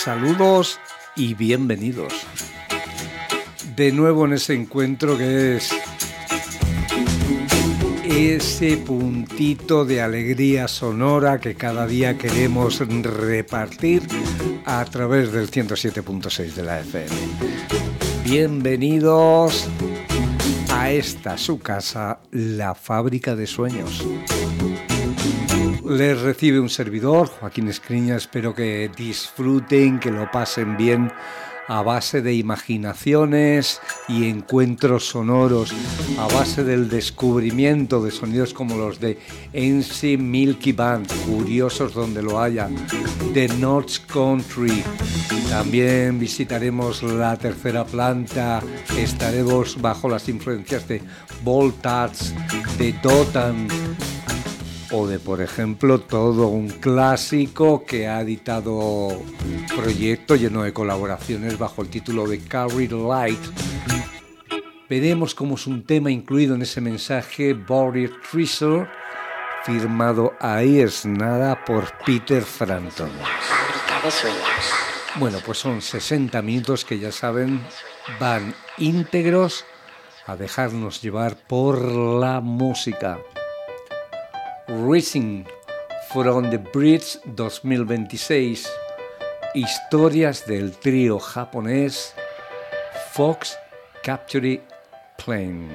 Saludos y bienvenidos. De nuevo en ese encuentro que es ese puntito de alegría sonora que cada día queremos repartir a través del 107.6 de la FM. Bienvenidos a esta su casa, la Fábrica de Sueños. Les recibe un servidor, Joaquín Escriña. Espero que disfruten, que lo pasen bien a base de imaginaciones y encuentros sonoros, a base del descubrimiento de sonidos como los de NC Milky Band, curiosos donde lo haya, de North Country. También visitaremos la tercera planta, estaremos bajo las influencias de Voltage, de Dotan, o de, por ejemplo, todo un clásico que ha editado Proyecto lleno de colaboraciones bajo el título de Carry the Light. Veremos cómo es un tema incluido en ese mensaje, Buried Treasure, firmado ahí es nada por Peter Frampton. Bueno, pues son 60 minutos que ya saben, van íntegros a dejarnos llevar por la música. Rising from the Bridge 2026, historias del trío japonés Fox Capture Plane.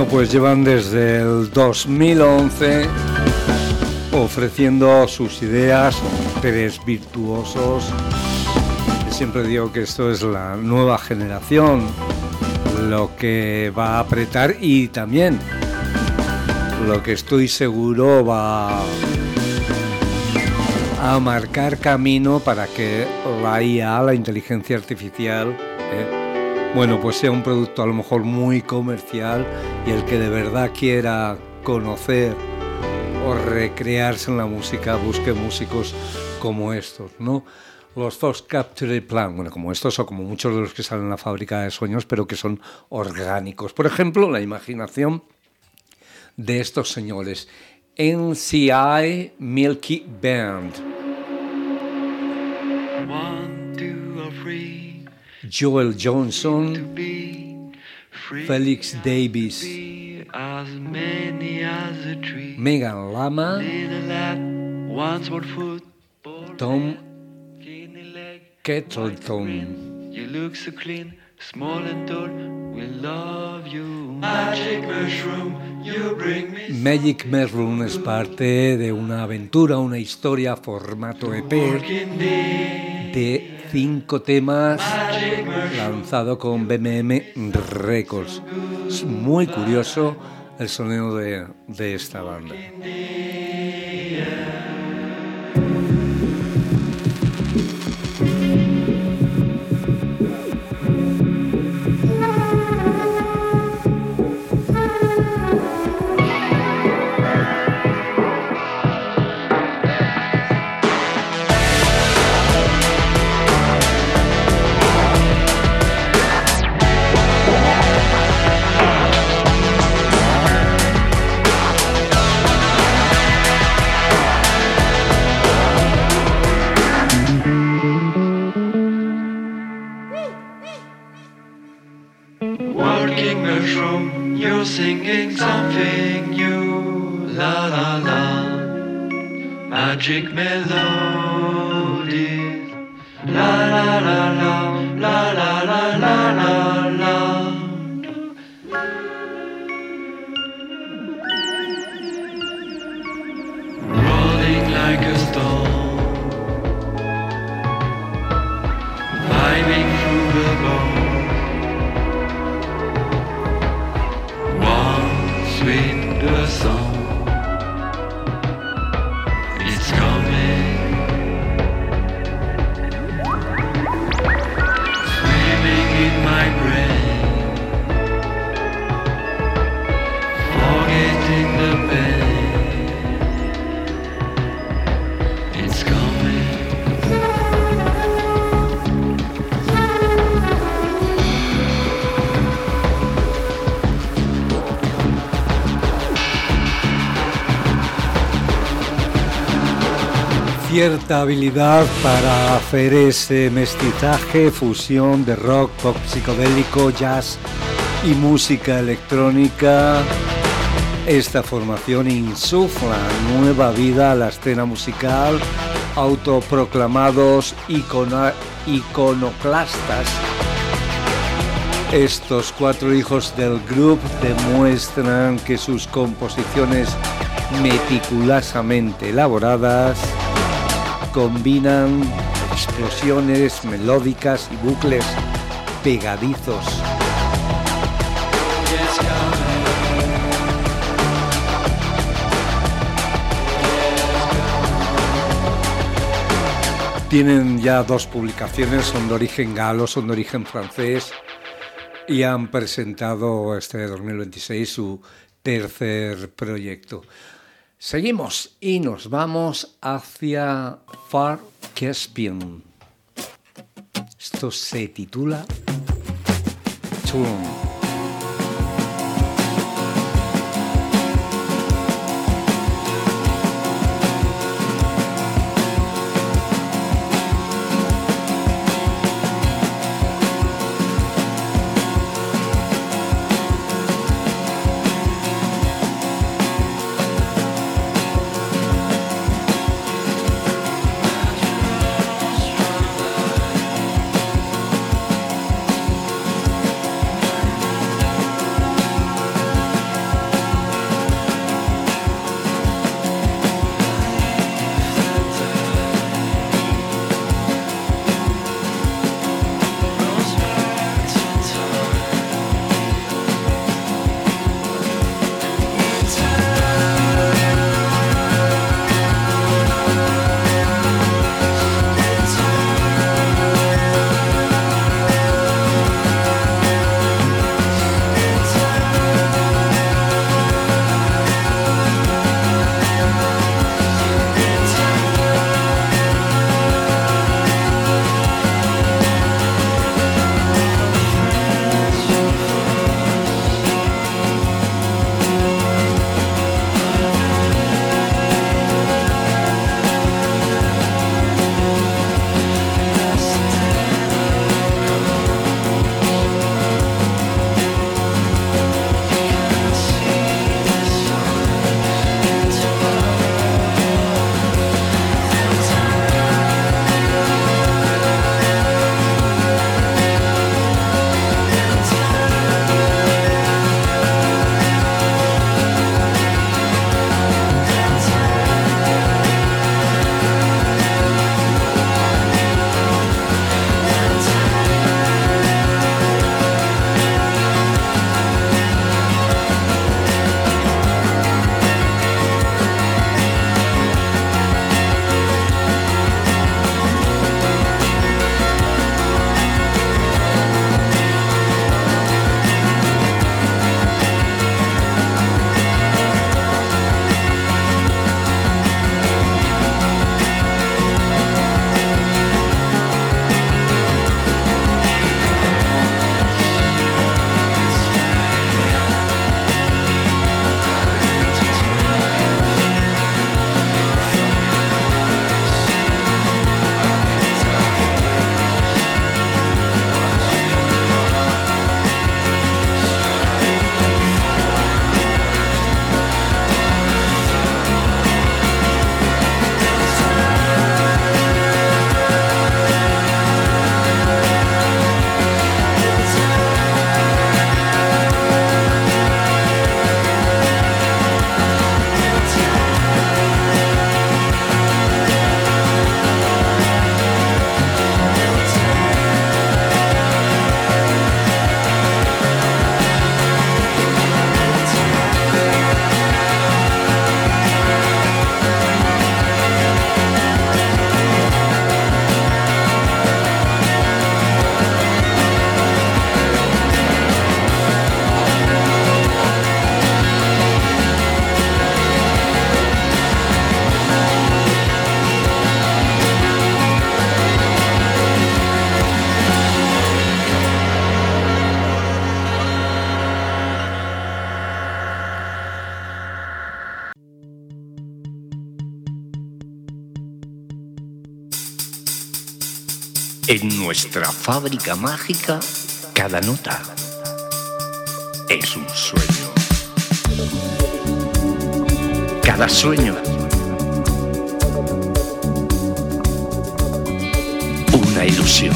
Bueno, pues llevan desde el 2011 ofreciendo sus ideas, tres virtuosos. Siempre digo que esto es la nueva generación, lo que va a apretar y también lo que estoy seguro va a marcar camino para que la IA, la inteligencia artificial, bueno, pues sea un producto a lo mejor muy comercial y el que de verdad quiera conocer o recrearse en la música busque músicos como estos, ¿no? Los Fox Capture Plan, bueno, como estos o como muchos de los que salen en la Fábrica de Sueños, pero que son orgánicos. Por ejemplo, la imaginación de estos señores, NCI Milky Band, Joel Johnson, Felix Davis, Megan Lama, Tom Kettleton. You look so clean, small and tall, we love you. Magic Mushroom, you bring me. Magic Mushroom es parte de una aventura, una historia formato EP de 5 temas lanzado con BMM Records. Es muy curioso el sonido de esta banda. Singing something new, la la la, magic melodies, la la la la, la la la la la la. Rolling like a stone, climbing through the bone. Sweet the song, it's coming, swimming in my brain, forgetting the pain, it's coming. Cierta habilidad para hacer ese mestizaje, fusión de rock, pop psicodélico, jazz y música electrónica. Esta formación insufla nueva vida a la escena musical, autoproclamados iconoclastas. Estos 4 hijos del grupo demuestran que sus composiciones meticulosamente elaboradas combinan explosiones melódicas y bucles pegadizos. Tienen ya 2 publicaciones, son de origen galo, son de origen francés y han presentado este 2026 su tercer proyecto. Seguimos y nos vamos hacia Far Caspian. Esto se titula Turn. En nuestra fábrica mágica, cada nota es un sueño. Cada sueño, una ilusión.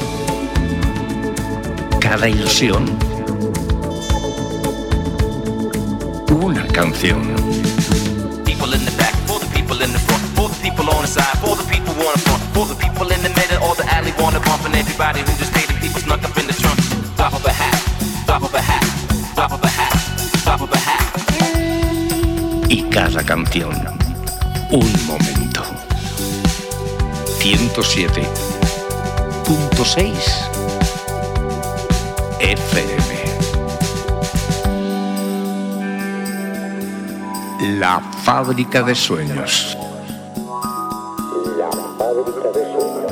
Cada ilusión, una canción. People in the back, for the people in the front, for the people on the side, for the people wanna front, for the people in the middle or the alley wanna bump, and everybody who just paid the people snuck up in the trunk. Drop of a hat, drop of a hat, drop of a hat, drop of a hat. Y cada canción, un momento. 107.6 FM. La fábrica de sueños. La fábrica de sueños.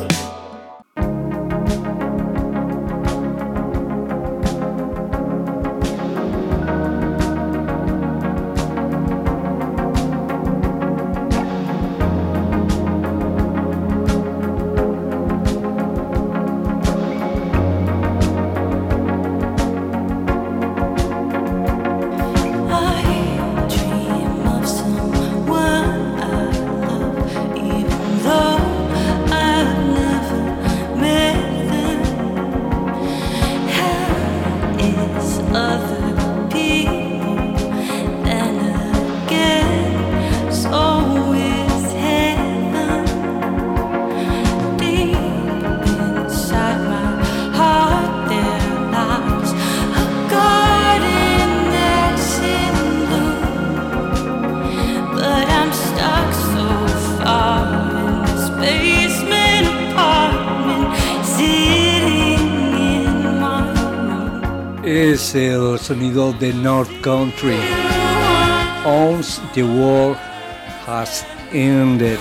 Es el sonido de North Country. Once the war has ended.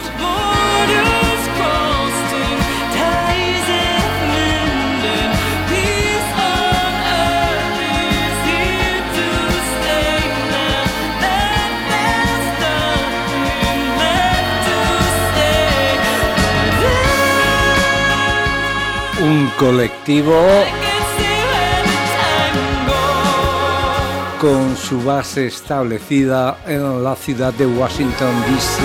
Un colectivo con su base establecida en la ciudad de Washington, D.C.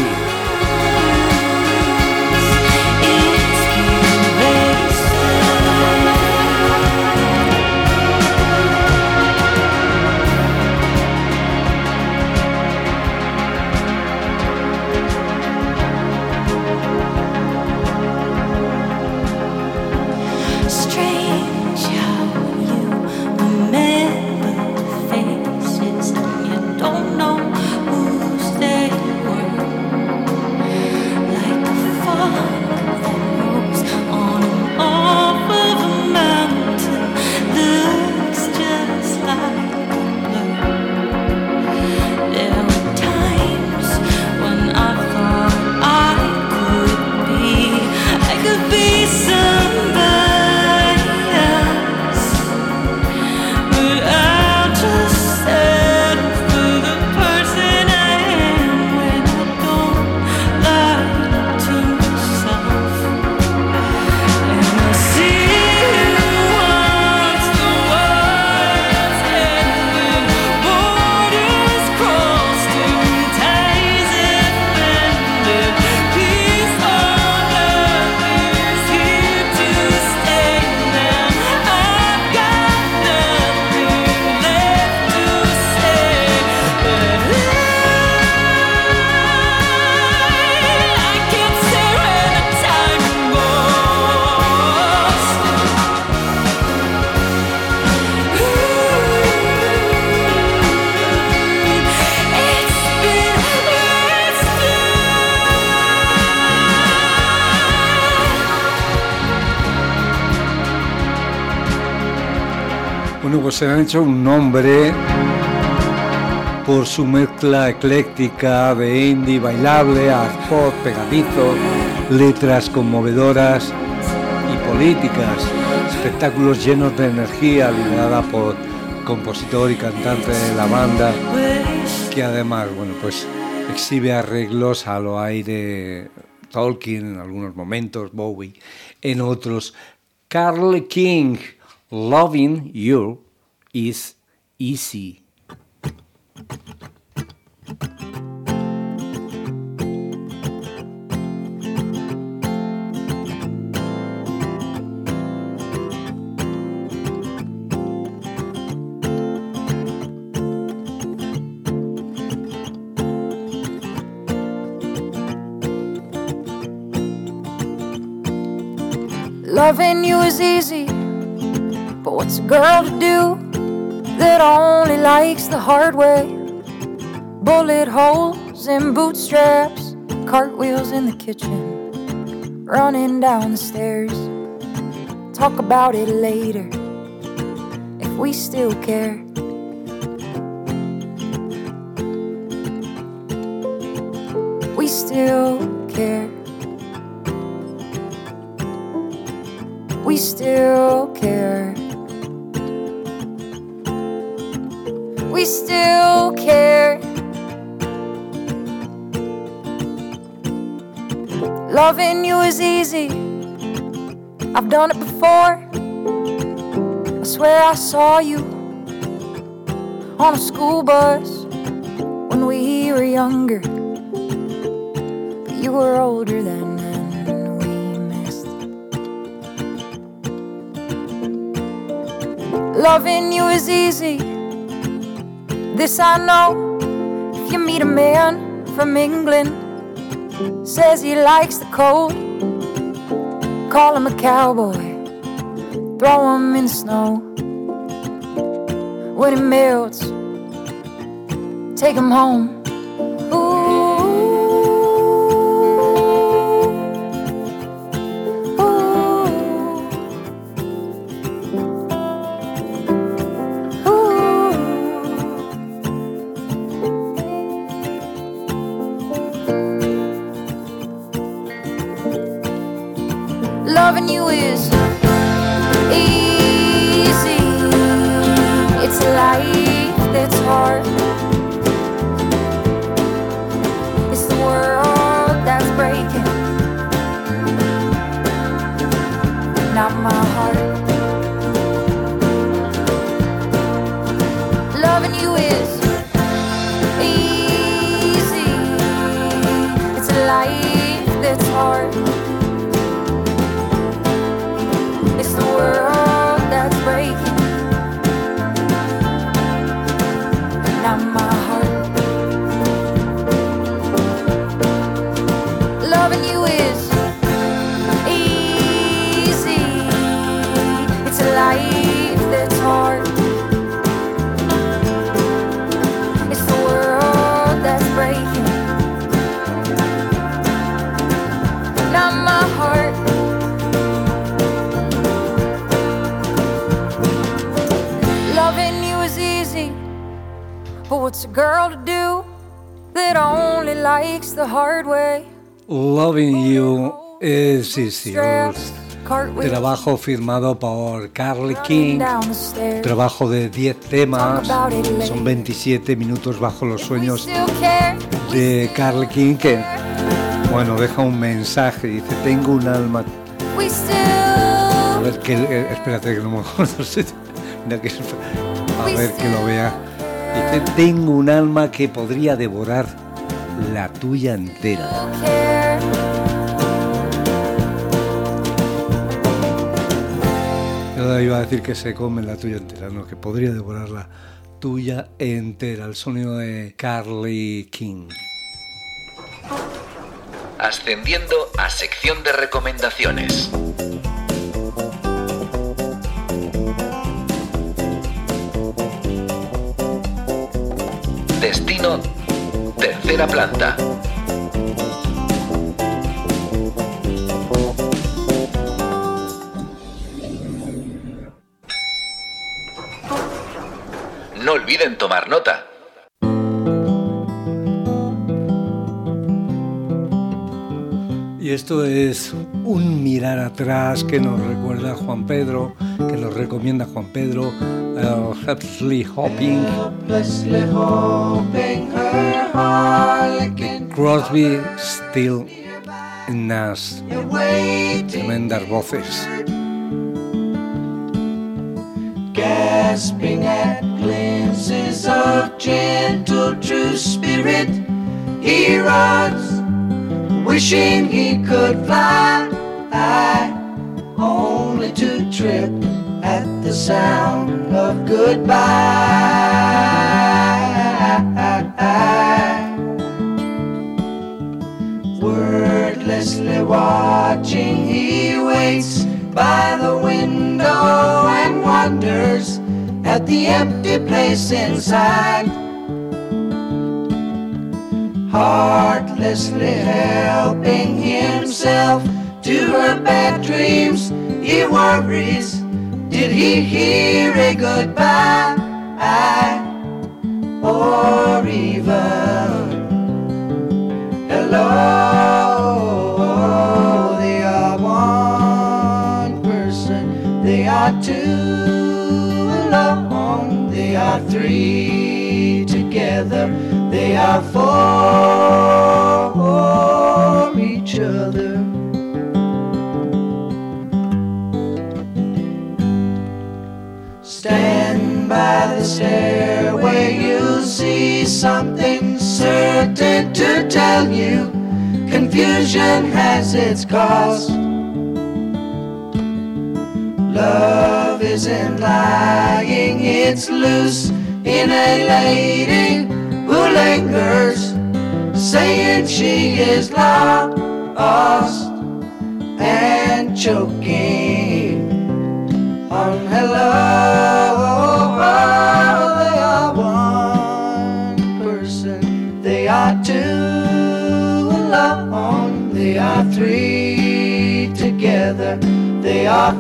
Bueno, pues se han hecho un nombre por su mezcla ecléctica de indie bailable, art pop pegadizo, letras conmovedoras y políticas, espectáculos llenos de energía, liderada por compositor y cantante de la banda, que además, bueno, pues exhibe arreglos a lo aire Tolkien en algunos momentos, Bowie en otros, Carly King, Loving You is Easy. Loving you is easy, but what's a girl to do that only likes the hard way? Bullet holes in bootstraps, cartwheels in the kitchen, running down the stairs. Talk about it later, if we still care. We still care. We still care. We still care. Loving you is easy. I've done it before. I swear I saw you on a school bus when we were younger. But you were older then. Loving you is easy, this I know. If you meet a man from England, says he likes the cold, call him a cowboy, throw him in the snow. When he melts, take him home. Loving you is easy. It's a life that's hard. It's the world that's breaking, not my heart. Loving you is easy. It's a life that's hard. It's the world that's breaking, not my heart. Loving you is easy. It's a life that's hard. It's the world that's breaking, not my heart. Loving you is easy, but what's a girl to do that only likes the hard way? Loving You is Easy. Trabajo firmado por Carly King, trabajo de 10 temas, son 27 minutos bajo los sueños de Carly King, que, bueno, deja un mensaje, dice: tengo un alma. A ver, espérate que no me acuerdo. A ver que lo vea. Dice: tengo un alma que podría devorar la tuya entera. Yo iba a decir que se come la tuya entera, no, que podría devorar la tuya entera. El sonido de Carly King. Ascendiendo a sección de recomendaciones. Destino, tercera planta. No olviden tomar nota. Y esto es un mirar atrás que nos recuerda Juan Pedro, que nos recomienda Juan Pedro, Helplessly Hoping, de Crosby, Still, Nash. Tremendas voces. gasping at glimpses of gentle true spirit. He runs, wishing he could fly, only to trip at the sound of goodbye. Wordlessly watching, he waits by the window and wonders at the empty place inside. Heartlessly helping himself to her bad dreams, he worries, did he hear a goodbye? Or even hello? They are one person, they are two alone, they are three together, they are for each other. Stand by the stairway, you'll see something certain to tell you. Confusion has its cost. Love isn't lying, it's loose in a lady who lingers, saying she is lost and choking on hello. They are one person, they are two alone, they are three together, they are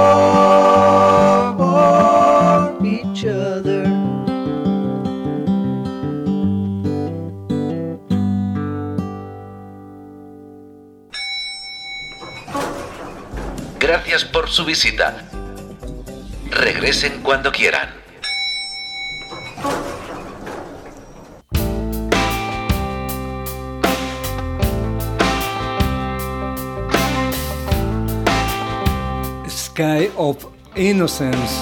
for each other. Gracias por su visita. Regresen cuando quieran. Sky of Innocence.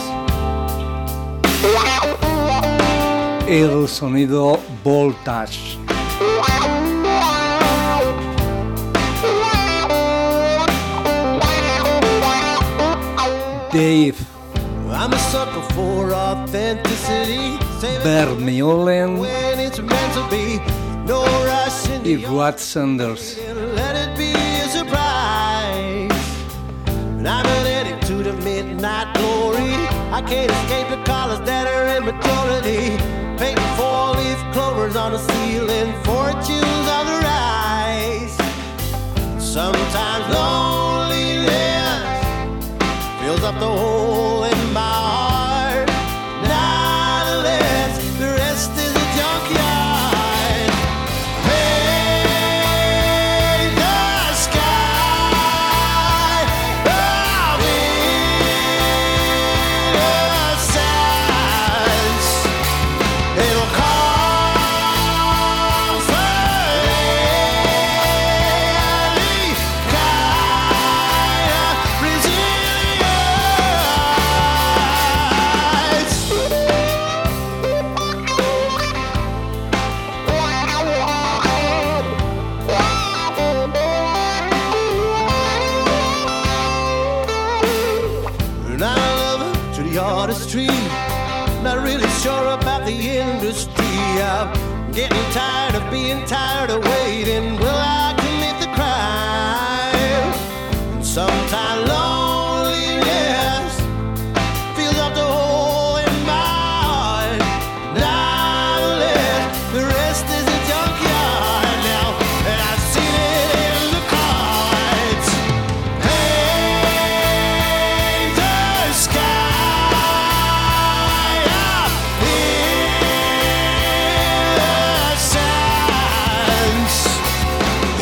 El sonido Voltage. Dave. I'm a sucker for authenticity. Bermiolen When it's meant to be, no rush in y the Rod Sanders. let it be a surprise. And I'm an addict to the midnight glory. I can't escape the colors that are in majority. Painting four-leaf clovers on the ceiling, fortunes on the rise. Sometimes loneliness fills up the hole in my heart. Nonetheless, the rest is a junkyard. Paint the sky of innocence. It'll comfort any kind of resilience. And I'm a lover to the artistry. Not really sure about the industry. I'm getting tired of being tired of waiting. Will I commit the crime? And sometimes loneliness fills up the hole in my heart. Nonetheless, the rest is a junkyard now, and I've seen it in the cards. Paint the sky of innocence.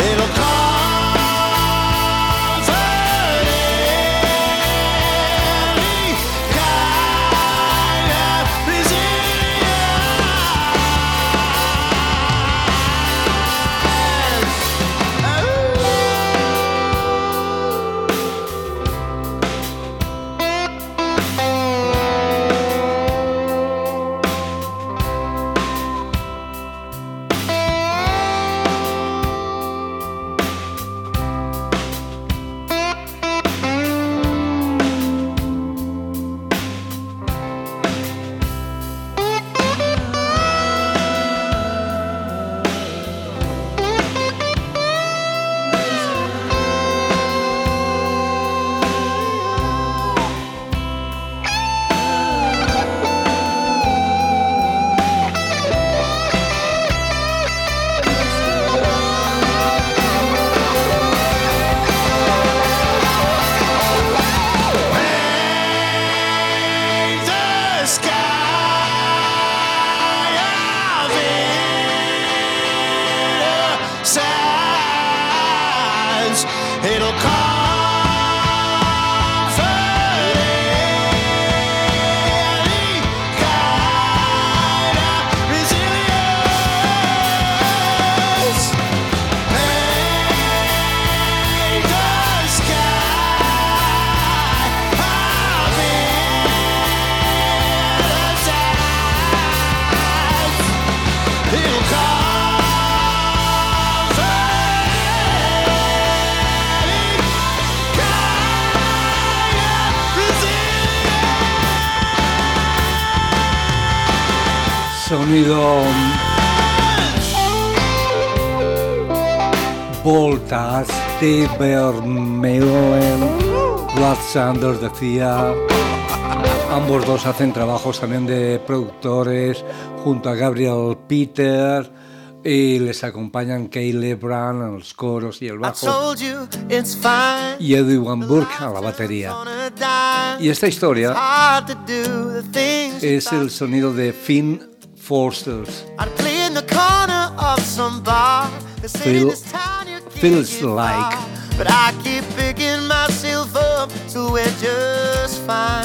distance. It'll Sonido Voltas de Vermeulen. Brad Sanders decía. Ambos dos hacen trabajos también de productores junto a Gabriel Peter y les acompañan Kay Brown a los coros y el bajo y Eddie Van Burke a la batería. Y esta historia es el sonido de Finn Forsters. Feels like. But I keep picking myself up, so we're just fine.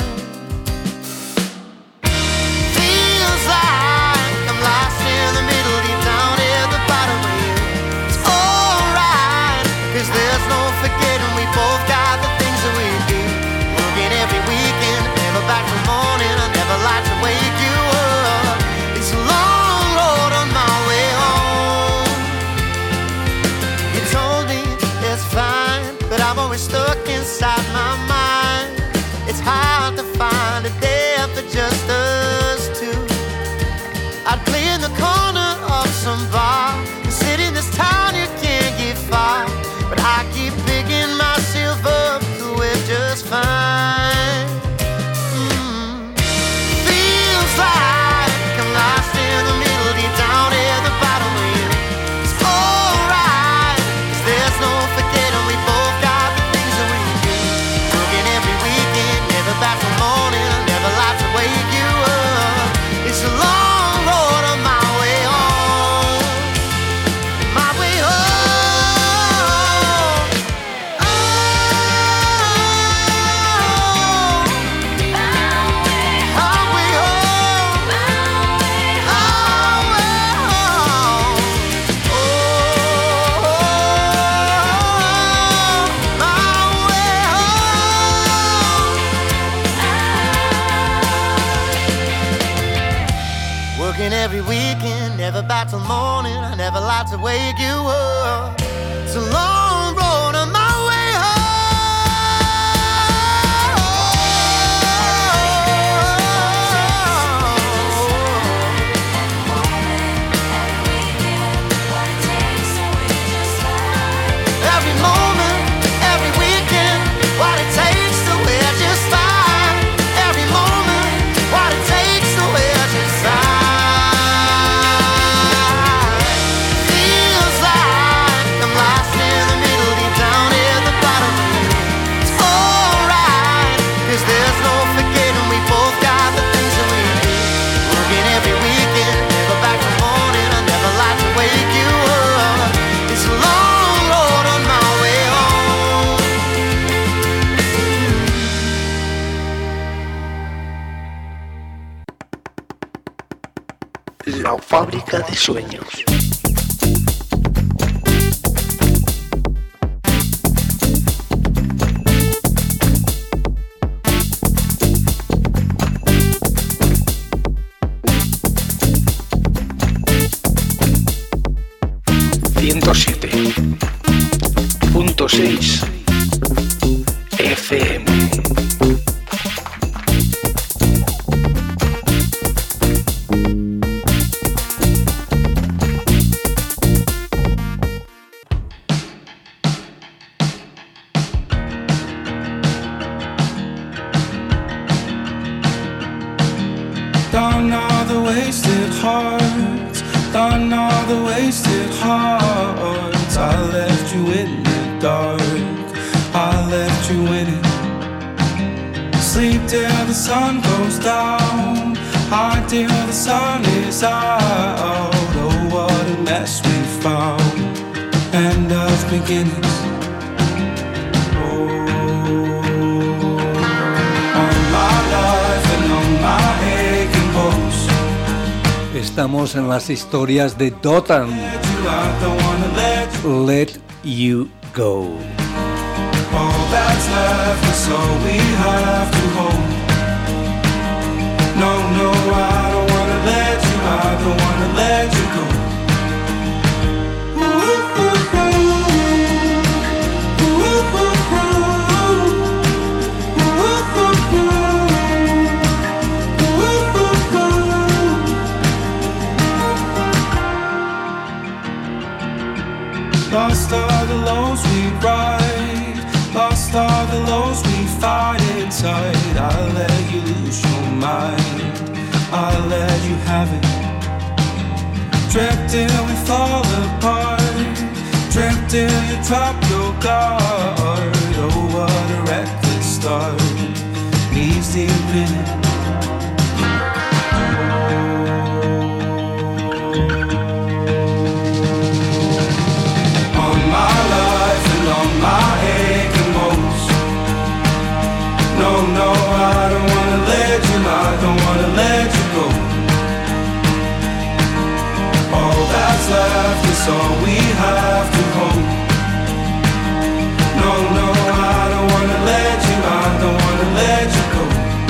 Feels like I'm lost in the middle, deep down at the bottom of you. It's alright, 'cause there's no forgetting we both got the things that we do. Working every weekend, never back till morning, I never like to wake you up. It's a long road on my way home. You told me it's fine, but I'm always stuck inside my mind. It's hard to find a day for just us two. I'd play in the corner of some bar and sit in this town you can't get far. But I keep picking myself up, so we're just fine. Feels like I'm lost in the middle, deep down at the bottom of you. It's alright, 'cause there's no forgetting we both got the things that we do. Working every weekend, never back till morning, I never like to wake you up. It's a long road on my way home. My way home. Oh, my way home. Our way home. Oh, my way home. Working every weekend, never back till morning, I never like to wake you up. It's a long road on my way every moment, every weekend, what it takes to wear just fine. Every moment, what it takes to wear just fine. Feels like I'm lost in the middle, deep down at the bottom of you. It's alright, 'cause there's no forgetting we both got the things that we do. Working every weekend, never back till morning, I never like to wake you up. It's a long road on my way home. La fábrica de sueños. .6 FM. Done all the wasted hearts, done all the wasted hearts. I left you in the dark, I left you in it. Sleep till the sun goes down, hard till the sun is out. Oh, what a mess we found, end of beginnings. Estamos en las historias de Dotan. Let You Go. All that's left is all we have to hold. No, no, I don't wanna let you, I don't wanna let you go. Lost are the lows we ride, lost are the lows we fight inside. I'll let you lose your mind, I'll let you have it. Dreamt till we fall apart, dreamt till you drop your guard. Oh, what a reckless start, leaves deep in it. No, I don't wanna let you, I don't wanna let you go. All that's left is all we have to hold. No, no, I don't wanna let you, I don't wanna let you go.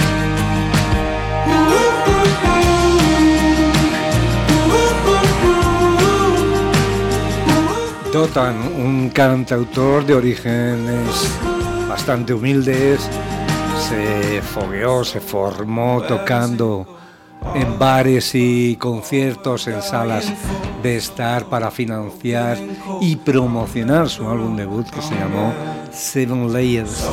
Dotan, un cantautor de orígenes bastante humildes, se fogueó, se formó tocando en bares y conciertos, en salas de estar para financiar y promocionar su álbum debut que se llamó Seven Layers.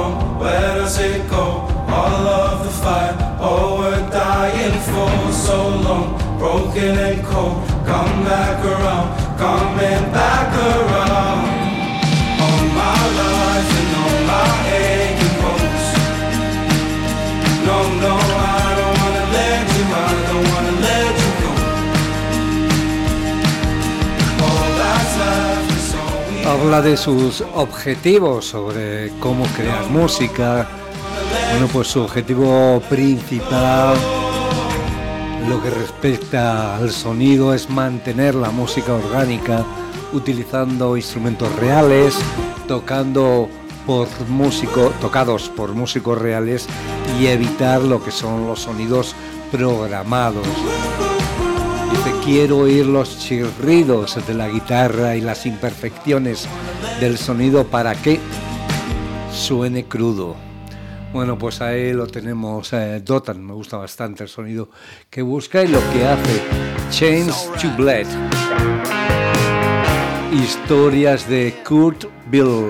Habla de sus objetivos sobre cómo crear música. Bueno, pues su objetivo principal, lo que respecta al sonido, es mantener la música orgánica utilizando instrumentos reales, tocados por músicos reales, y evitar lo que son los sonidos programados. Dice, quiero oír los chirridos de la guitarra y las imperfecciones del sonido para que suene crudo. Bueno, pues ahí lo tenemos, Dotan. Me gusta bastante el sonido que busca y lo que hace. Chains to Blood. Historias de Kurt Bill.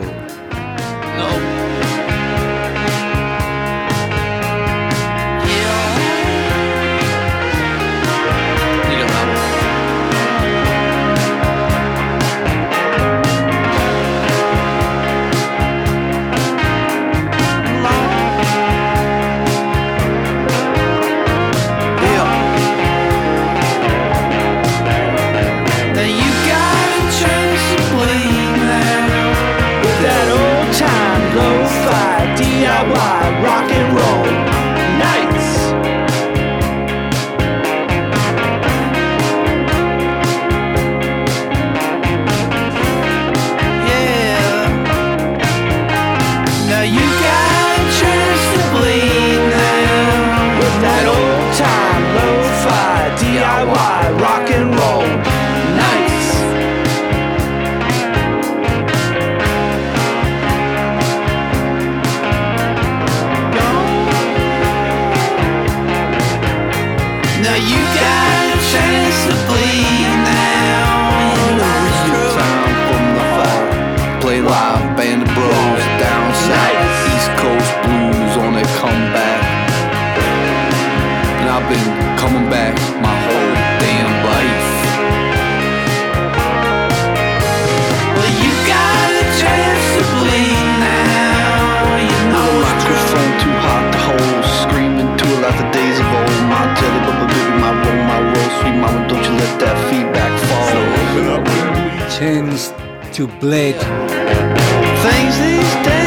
To Blade.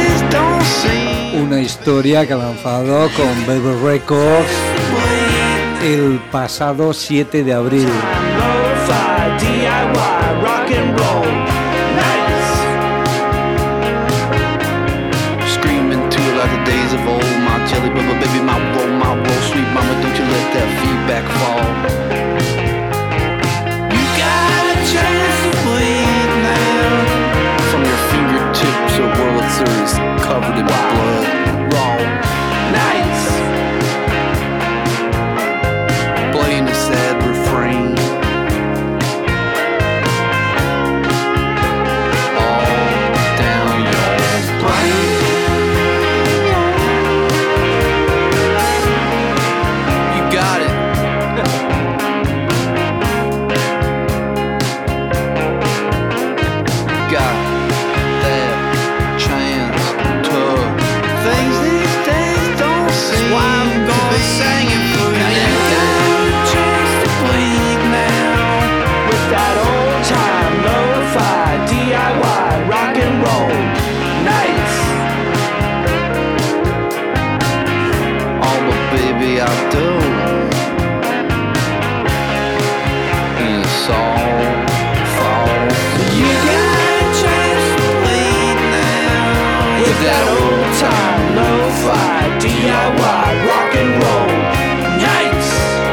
Una historia que ha lanzado con Velvet Records el pasado 7 de abril. Screaming to it like the days of old. My jelly bubble baby, my roll, sweet mama, don't you let that feedback fall. You got a chance to bleed now. From your fingertips, a World Series covered in blood. Raw nights, playing a sad refrain. That old time lo-fi DIY rock and roll nights.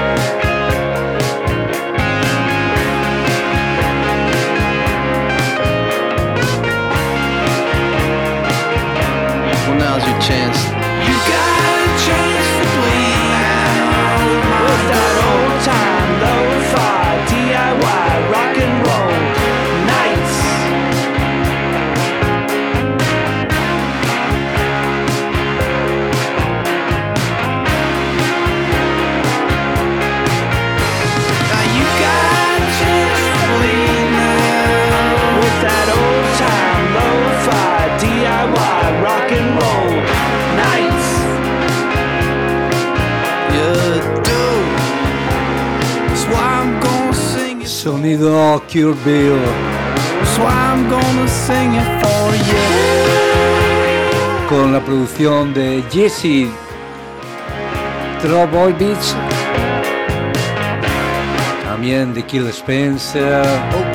Well, now's your chance. You got a chance to bleed now with that old time lo-fi DIY rock and roll nights. Sonido Cure Bill. Con la producción de Jesse Trbojevic, también de Kill Spencer,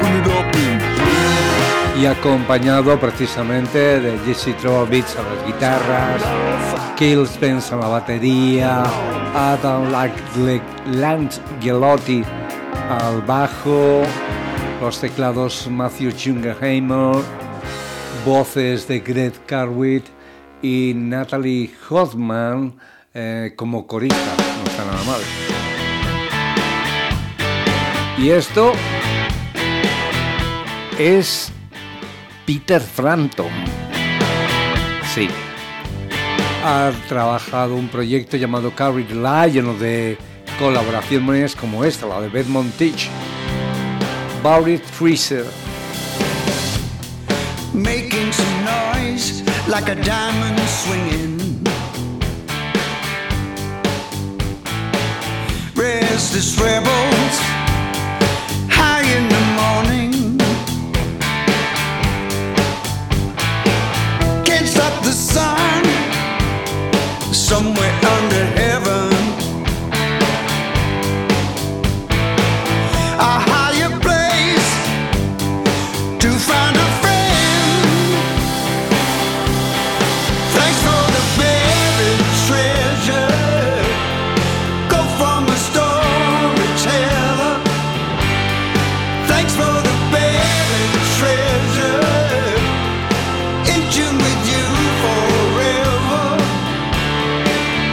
y acompañado precisamente de Jesse Trbojevic a las guitarras, Kill Spencer a la batería, Adam Langgelotti al bajo, los teclados Matthew Jungerheimer, voces de Greg Carwitt y Natalie Hoffman como corista, no está nada mal. Y esto es Peter Frampton. Sí, ha trabajado un proyecto llamado Carry the Light, lleno de colaboraciones como esta, la de Beth Montage, Buried Freezer. Making some noise like a diamond swinging. Restless rebels high in the morning. Can't stop the sun somewhere under heaven. A higher place to find a friend. Thanks for the buried treasure. Go from a storyteller. Thanks for the buried treasure. In tune with you forever.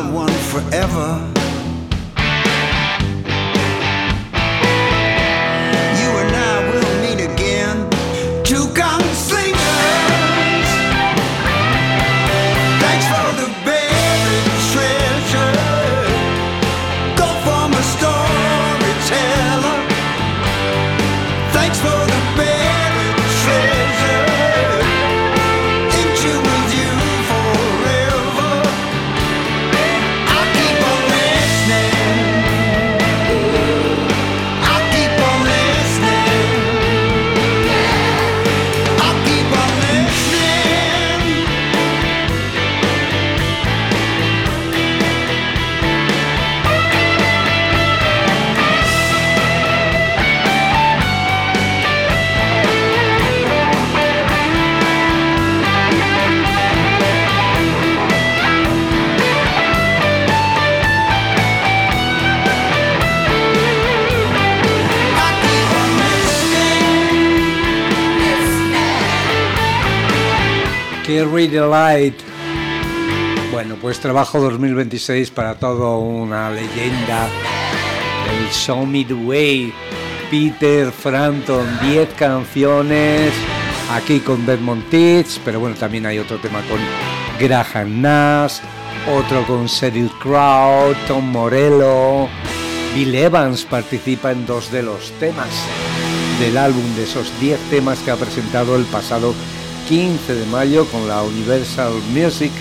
wild one forever. You and I will meet again. Two gunslingers. Thanks for the buried treasure. Go from a storyteller. Thanks for the buried treasure. Into with you forever. I'll keep on listening. I'll keep on listening. I'll keep on listening. Carry the Light. Bueno, pues trabajo 2026 para todo una leyenda. El Show Me the Way. Peter Frampton, 10 canciones. Aquí con Desmond Tish, pero bueno, también hay otro tema con Graham Nash, otro con Sheryl Crow, Tom Morello. Bill Evans participa en 2 de los temas del álbum, de esos 10 temas que ha presentado el pasado 15 de mayo con la Universal Music,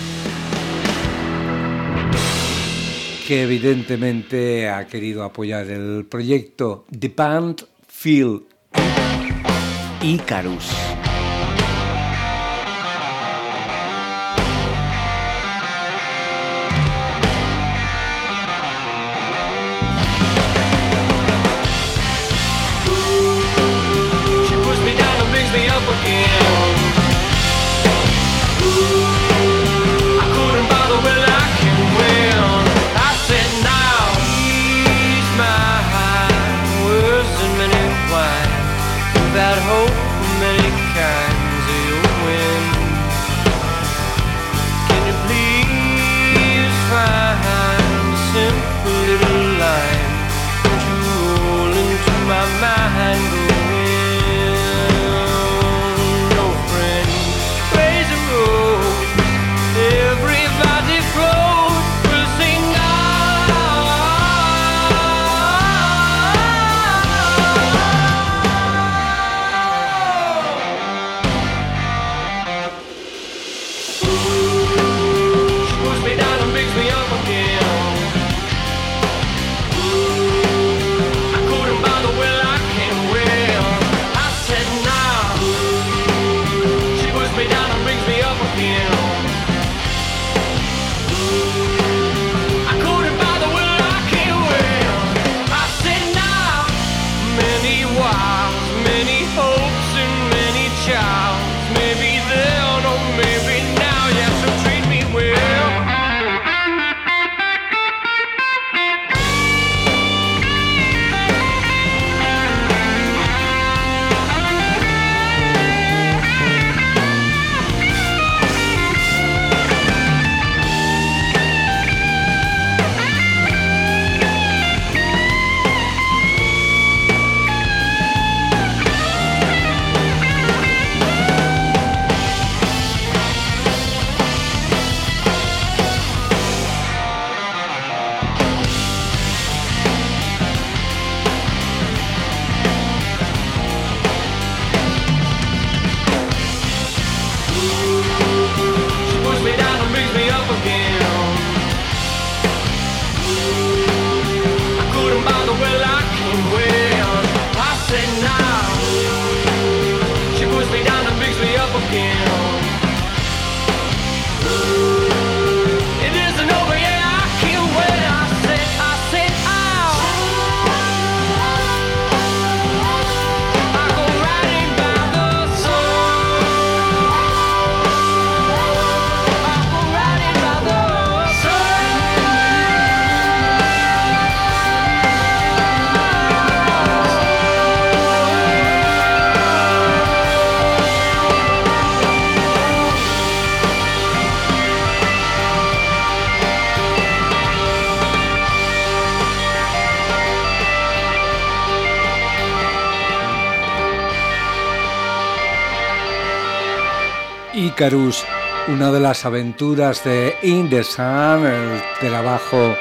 que evidentemente ha querido apoyar el proyecto The Band Phil Icarus. She puts me down and brings me up again. I couldn't bother when I can win. I said now he's mine. Worse than many wine, without hope of many kinds. Icarus, una de las aventuras de In the Sun, el trabajo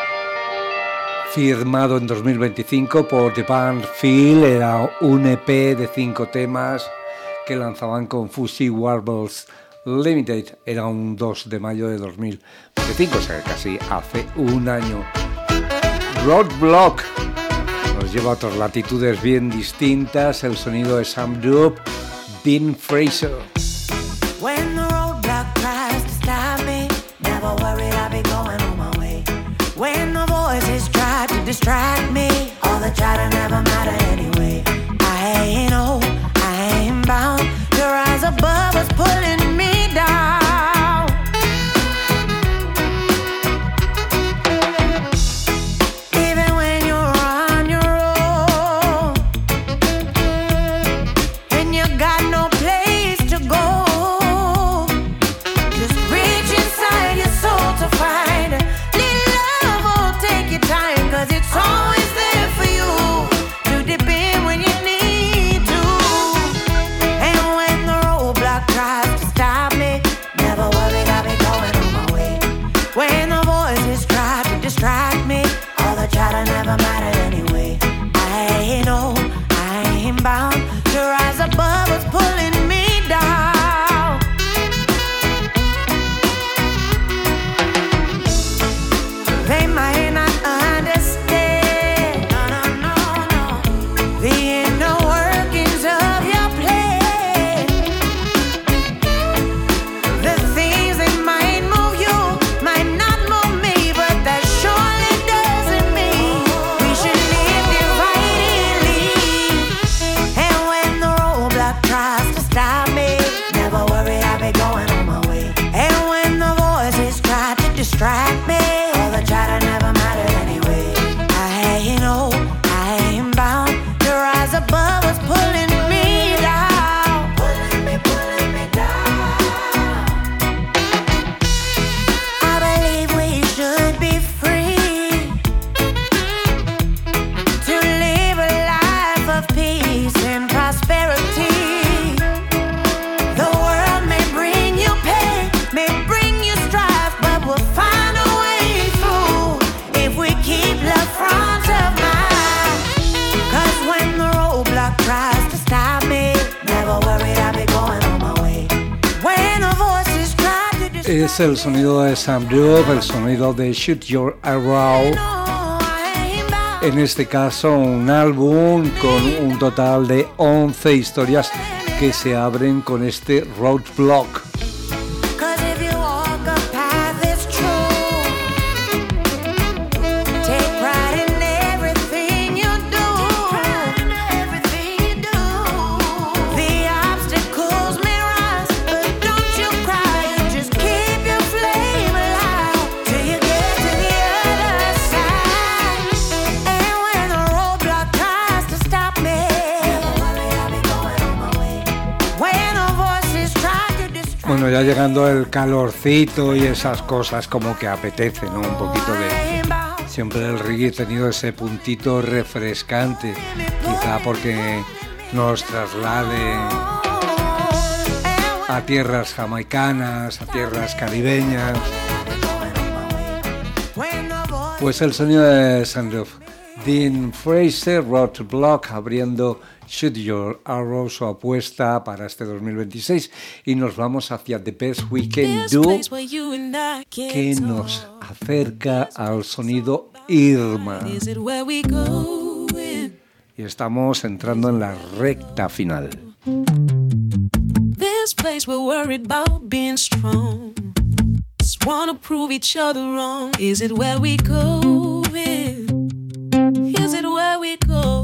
firmado en 2025 por The Band Feel. Era un EP de 5 temas que lanzaban con Fuzzy Warbles Limited. Era un 2 de mayo de 2025, o sea, casi hace un año. Roadblock nos lleva a otras latitudes bien distintas. El sonido de Sam Duke, Dean Fraser. When the roadblock tries to stop me, never worried, I'll be going on my way. When the voices try to distract me, all the chatter never matter anyway. I ain't old, I ain't bound to rise above what's pulling me down. Even when you're on your own and you got no place to go, just reach inside your soul to find a little love. Will take your time, 'cause it's always there for you to dip in when you need to. And when the roadblock tries to stop me, never worry, I'll be going on my way. When the voices try to distract me, all the chatter never matter anyway. I ain't old, I ain't bound to rise above what's pulling me down. They might not understand, no, no, no, no, the inner workings of your plan. The things that might move you might not move me, but that surely doesn't mean we should live dividedly. And when the roadblock tries to stop me, never worry, I'll be going on my way. And when the voices try to distract me, all the chatter never matter anyway. I ain't old, I ain't bound to rise above what's pulling me down. Pulling me down. I believe we should be free to live a life of peace and prosperity. The world may bring you pain, may bring you strife, but we'll find a way through if we keep love front of mind. 'Cause when the roadblock tries to stop me, never worry, I'll be going on my way. When the voices try to distract Es el sonido de Sam Duke, el sonido de Shoot Your Arrow. En este caso, un álbum con un total de 11 historias que se abren con este Roadblock. 'Cause if you walk a path that's true, take pride in everything you do. The obstacles may rise, but don't you cry. You just keep your flame alive till you get to the other side. And when the roadblock tries to stop me, never worry, I'll be going on my way. When the voices try to distract. Bueno, ya llegando el calorcito y esas cosas como que apetece, ¿no? Un poquito de... Siempre el reggae ha tenido ese puntito refrescante, quizá porque nos traslade a tierras jamaicanas, a tierras caribeñas. Pues el sonido de Sandruf, Dean Fraser, Roadblock, abriendo Shoot Your Arrow, su apuesta para este 2026, y nos vamos hacia The Best We Can Do, que nos acerca al sonido Irma. Y estamos entrando en la recta final. This place we're worried about being strong. Just wanna prove each other wrong. Is it where we go? Is it where we go?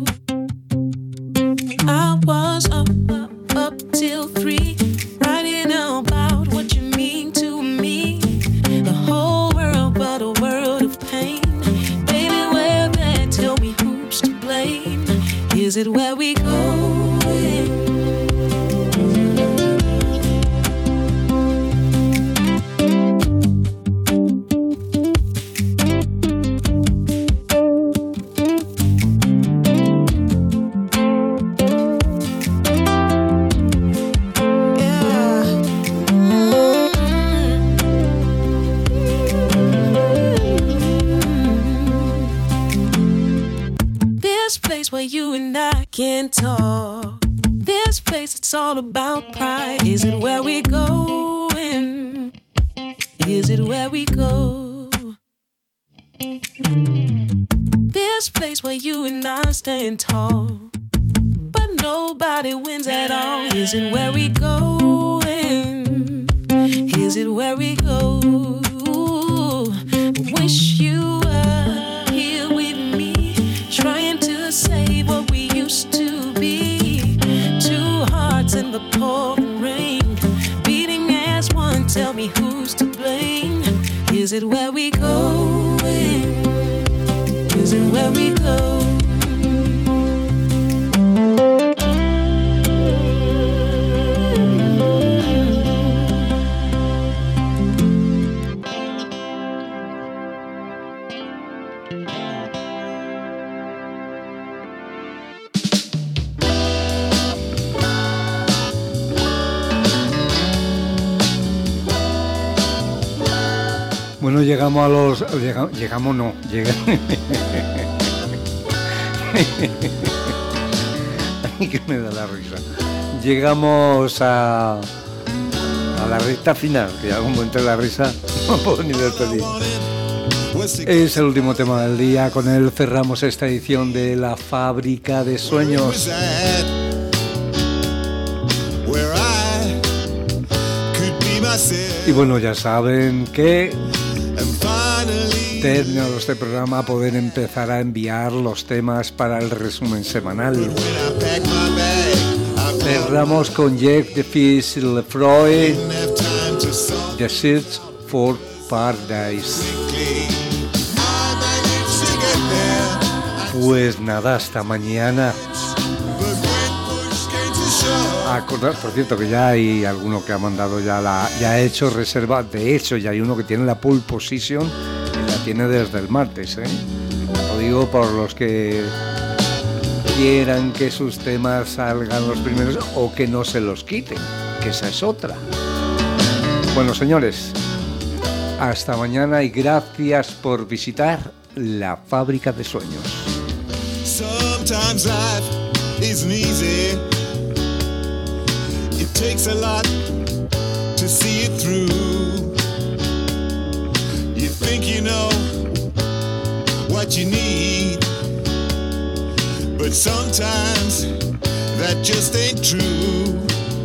I was up till 3, writing about what you mean to me. The whole world but a world of pain. Baby, where there? Tell me who's to blame. Is it where we go? place where you and I can talk. This place, it's all about pride. Is it where we going? Is it where we go? This place where you and I stand tall, but nobody wins at all. Is it where we going? Is it where we go? Wish you were here with me, trying to save what we used to be. Two hearts in the pouring rain, beating as one. Tell me who's to blame. Is it where we going? Is it where we go? Bueno, llegamos a los... Llegamos no. Ay, que me da la risa. Llegamos a la recta final, que ya como entre la risa no puedo ni despedir. Es el último tema del día, con él cerramos esta edición de La Fábrica de Sueños. Y bueno, ya saben que terminado este programa poder empezar a enviar los temas para el resumen semanal. Cerramos con Jack the Fish Lefroy, The Search for Paradise. Pues nada, hasta mañana. Acordar, por cierto, que ya hay alguno que ha mandado ya ha hecho reserva. De hecho, ya hay uno que tiene la pole position y la tiene desde el martes, ¿eh? Lo digo por los que quieran que sus temas salgan los primeros o que no se los quiten, que esa es otra. Bueno, señores, hasta mañana y gracias por visitar La Fábrica de Sueños. Sometimes life isn't easy. It takes a lot to see it through. You think you know what you need, but sometimes that just ain't true.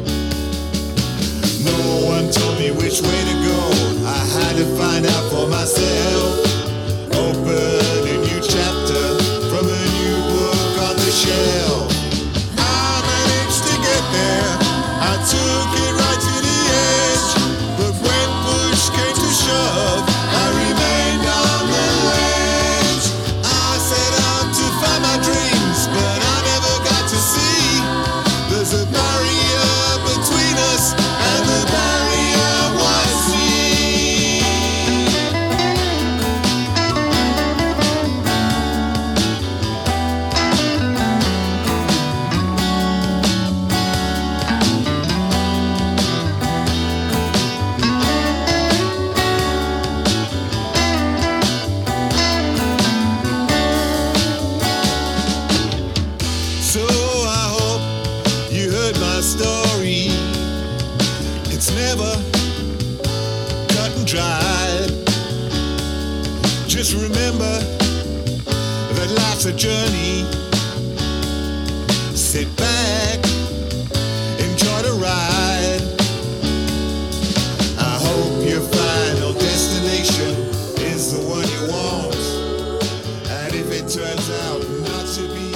No one told me which way to go. I had to find out for myself. Open a new chapter from a new book on the shelf. I managed to get there. I took it right to the edge, but when push came to shove, I remained on the ledge. I set out to find my dreams, but I never got to see. There's a barrier between us, and the barrier was me. Story, it's never cut and dried. Just remember that life's a journey. Sit back, enjoy the ride. I hope your final destination is the one you want, and if it turns out not to be